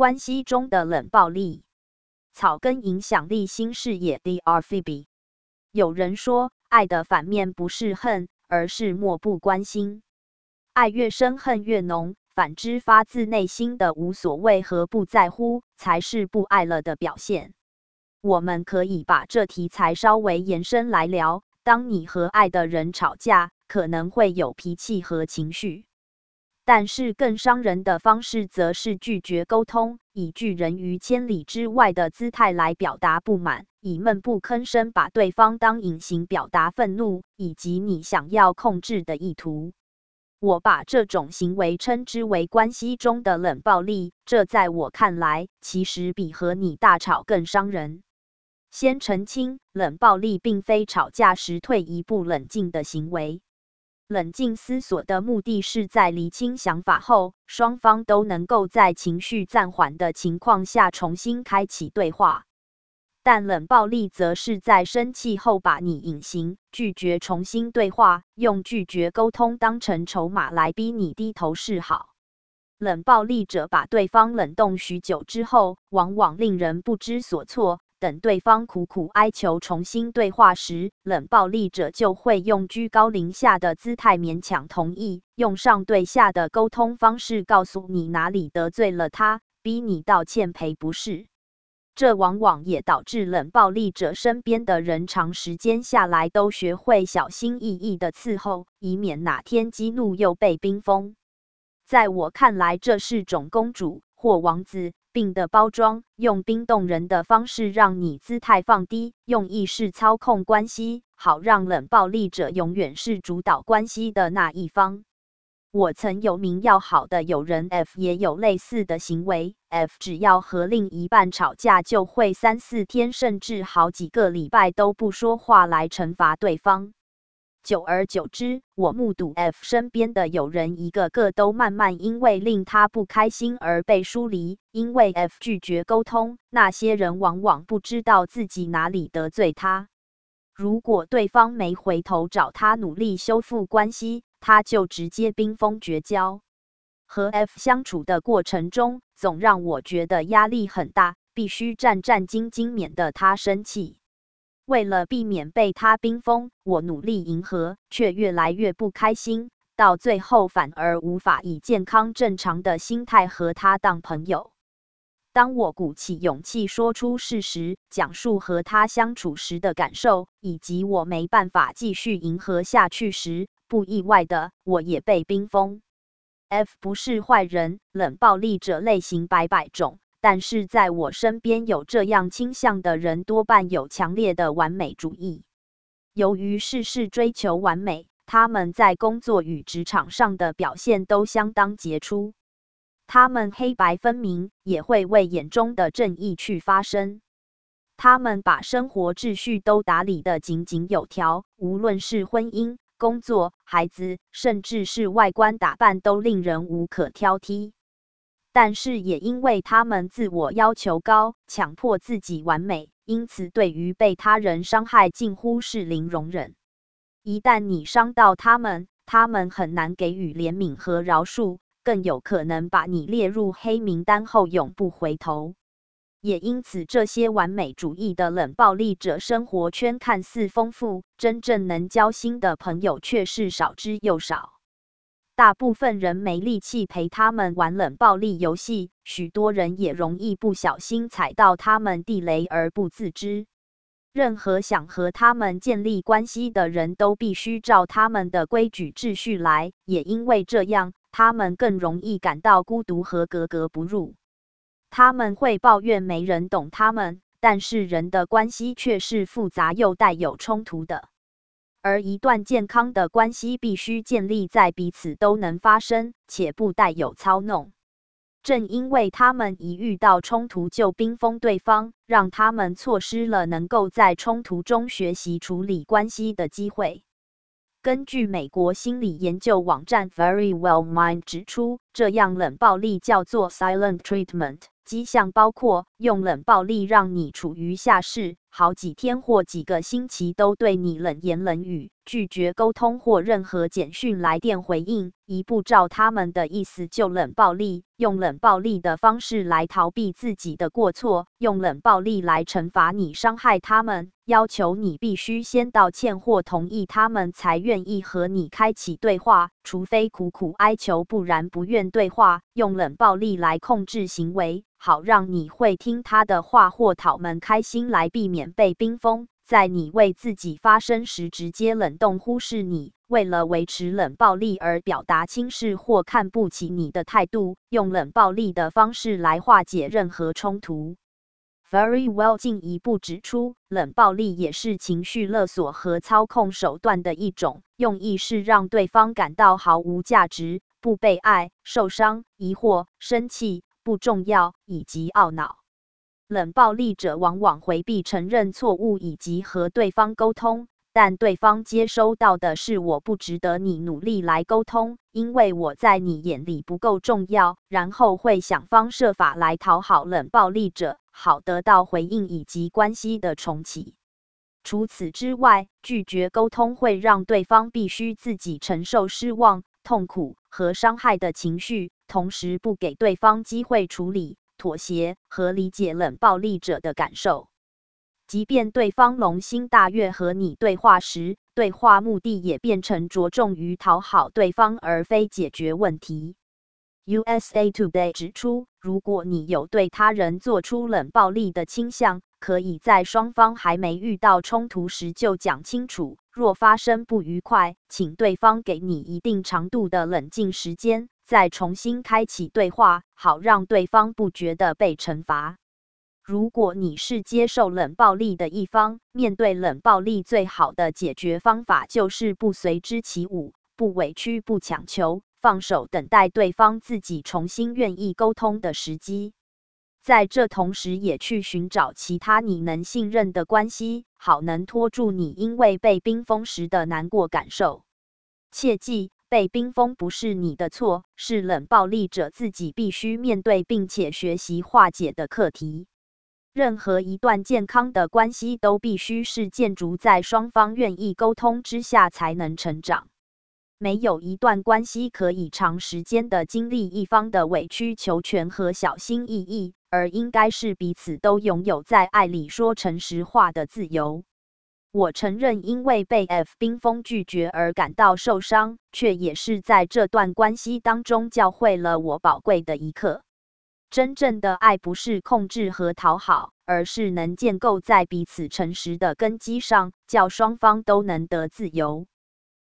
关系中的冷暴力。草根影响力新视野 Dr. Phoebe。有人说，爱的反面不是恨，而是漠不关心。爱越深，恨越浓。反之，发自内心的无所谓和不在乎，才是不爱了的表现。我们可以把这题材稍微延伸来聊。当你和爱的人吵架，可能会有脾气和情绪，但是更伤人的方式则是拒绝沟通，以拒人于千里之外的姿态来表达不满，以闷不吭声把对方当隐形表达愤怒，以及你想要控制的意图。我把这种行为称之为关系中的冷暴力，这在我看来，其实比和你大吵更伤人。先澄清，冷暴力并非吵架时退一步冷静的行为。冷静思索的目的是在厘清想法后，双方都能够在情绪暂缓的情况下重新开启对话。但冷暴力则是在生气后把你隐形，拒绝重新对话，用拒绝沟通当成筹码来逼你低头示好。冷暴力者把对方冷冻许久之后，往往令人不知所措。等对方苦苦哀求重新对话时，冷暴力者就会用居高临下的姿态勉强同意，用上对下的沟通方式告诉你哪里得罪了他，逼你道歉赔不是。这往往也导致冷暴力者身边的人长时间下来都学会小心翼翼的伺候，以免哪天激怒又被冰封。在我看来，这是种公主或王子病的包装，用冰冻人的方式让你姿态放低，用意识操控关系，好让冷暴力者永远是主导关系的那一方。我曾有名要好的友人 F 也有类似的行为。F 只要和另一半吵架，就会3-4天甚至好几个礼拜都不说话来惩罚对方。久而久之，我目睹 F 身边的友人一个个都慢慢因为令他不开心而被疏离。因为 F 拒绝沟通，那些人往往不知道自己哪里得罪他。如果对方没回头找他努力修复关系，他就直接冰封绝交。和 F 相处的过程中，总让我觉得压力很大，必须战战兢兢，免得他生气。为了避免被他冰封，我努力迎合，却越来越不开心，到最后反而无法以健康正常的心态和他当朋友。当我鼓起勇气说出事实，讲述和他相处时的感受，以及我没办法继续迎合下去时，不意外的，我也被冰封。F 不是坏人，冷暴力者类型百百种，但是在我身边有这样倾向的人，多半有强烈的完美主义。由于事事追求完美，他们在工作与职场上的表现都相当杰出。他们黑白分明，也会为眼中的正义去发声。他们把生活秩序都打理得井井有条，无论是婚姻、工作、孩子，甚至是外观打扮，都令人无可挑剔。但是也因为他们自我要求高，强迫自己完美，因此对于被他人伤害近乎是零容忍。一旦你伤到他们，他们很难给予怜悯和饶恕，更有可能把你列入黑名单后永不回头。也因此，这些完美主义的冷暴力者生活圈看似丰富，真正能交心的朋友却是少之又少。大部分人没力气陪他们玩冷暴力游戏，许多人也容易不小心踩到他们地雷而不自知。任何想和他们建立关系的人都必须照他们的规矩秩序来，也因为这样，他们更容易感到孤独和格格不入。他们会抱怨没人懂他们，但是人的关系却是复杂又带有冲突的。而一段健康的关系必须建立在彼此都能发声，且不带有操弄。正因为他们一遇到冲突就冰封对方，让他们错失了能够在冲突中学习处理关系的机会。根据美国心理研究网站 Very Well Mind 指出，这样冷暴力叫做 silent treatment， 迹象包括用冷暴力让你处于下势，好几天或几个星期都对你冷言冷语，拒绝沟通或任何简讯来电回应，一不照他们的意思就冷暴力，用冷暴力的方式来逃避自己的过错，用冷暴力来惩罚你伤害他们，要求你必须先道歉或同意他们才愿意和你开启对话，除非苦苦哀求，不然不愿对话，用冷暴力来控制行为，好让你会听他的话或讨们开心来避免被冰封，在你为自己发声时直接冷冻忽视你，为了维持冷暴力而表达轻视或看不起你的态度，用冷暴力的方式来化解任何冲突。Very well 进一步指出，冷暴力也是情绪勒索和操控手段的一种，用意是让对方感到毫无价值、不被爱、受伤、疑惑、生气、不重要以及懊恼。冷暴力者往往回避承认错误以及和对方沟通，但对方接收到的是我不值得你努力来沟通，因为我在你眼里不够重要，然后会想方设法来讨好冷暴力者，好得到回应以及关系的重启。除此之外，拒绝沟通会让对方必须自己承受失望、痛苦和伤害的情绪，同时不给对方机会处理、妥协和理解冷暴力者的感受。即便对方龙心大悦和你对话时，对话目的也变成着重于讨好对方而非解决问题。USA Today 指出，如果你有对他人做出冷暴力的倾向，可以在双方还没遇到冲突时就讲清楚。若发生不愉快，请对方给你一定长度的冷静时间，再重新开启对话，好让对方不觉得被惩罚。如果你是接受冷暴力的一方，面对冷暴力最好的解决方法就是不随之起舞，不委屈，不强求，放手等待对方自己重新愿意沟通的时机。在这同时也去寻找其他你能信任的关系，好能拖住你因为被冰封时的难过感受。切记，被冰封不是你的错，是冷暴力者自己必须面对并且学习化解的课题。任何一段健康的关系都必须是建筑在双方愿意沟通之下才能成长。没有一段关系可以长时间的经历一方的委曲求全和小心翼翼，而应该是彼此都拥有在爱里说诚实话的自由。我承认因为被 F 冰封拒绝而感到受伤，却也是在这段关系当中教会了我宝贵的一课。真正的爱不是控制和讨好，而是能建构在彼此诚实的根基上，叫双方都能得自由。